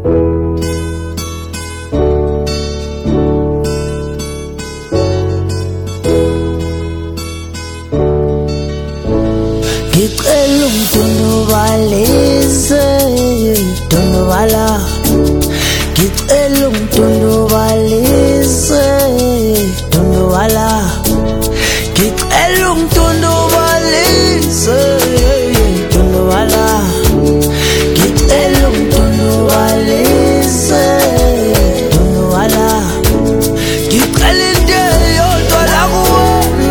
Ngicela ungitundubalise, tundubala. Ngicela ungitundubalise, tundubala. Ngicela ungitundubalise, tundubala. Ngicela ungitundubalise, tundubala. Ngicela into eyodwa la kuwe.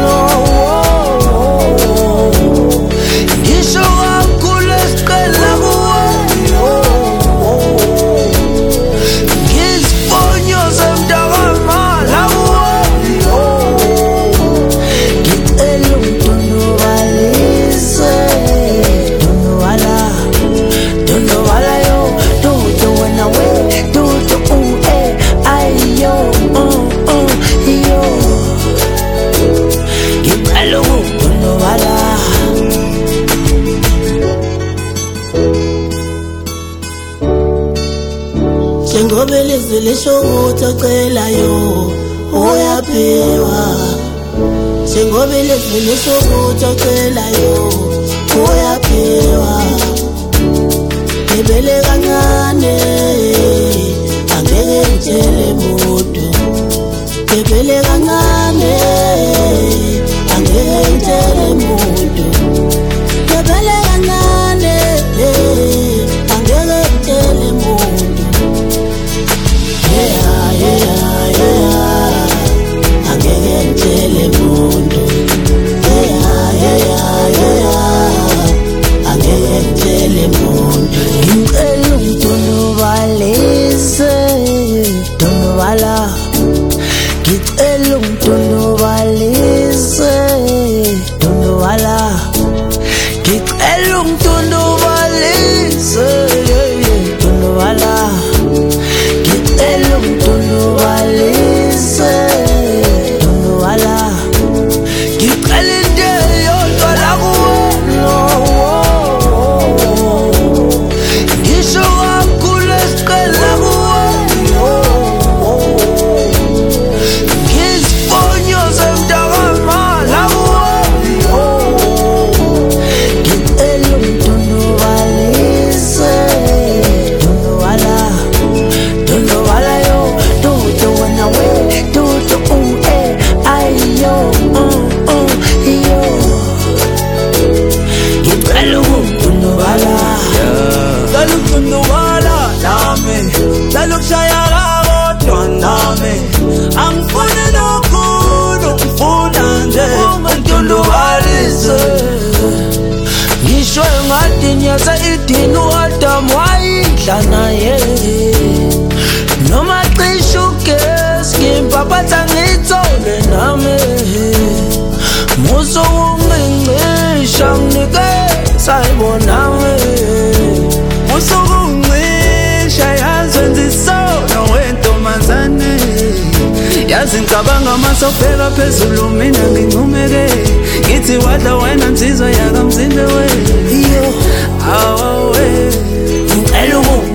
Ngobe lizile shokuthi ocelayo uyaphiwa. Ngobe lizile shokuthi ocelayo uyaphiwa. Ebele kancane angeke ngitshele muntu. Ebele kancane angeke ngitshele muntu. Ebele kancane angeke ngitshele muntu. Angeke ngitshele muntu. Angeke ngitshele muntu. Ngicela ungitundubalise, tundubala. Ngicela ungitundubalise, tundubala. Ngicela ungitundubalise, tundubala. Ngicela ungitundubalise, tundubala. Ngicela into eyodwa la kuwe. Ngisho kakhulu esicela kuwe. Ngizifonyoze mntakama la kuwe. Ngicela ungitundubalise, tundubala. Tundubala yo, do the one away, do the ay yo, yo. Ngicela ukutundubala, ngicela ukutundubala nami, ngicela ukushaya kodwa nami. Angifuni lokhulu, ngifuna nje ungitundubalise. ngisho engathi nyasa idini uAdam wayidla naye. Noma cishe ugesi ngimpaphatha ngithole nami. Muso ungincisha nginikeza ibonami. Muso ungincisha yazi wenza isono wentombazane. Yazi ngicabanga mase ubheka phezulu mina ngincumeke. Ngithi wadla wena nsizwa yakamzinde we. Yo, Awe ngicela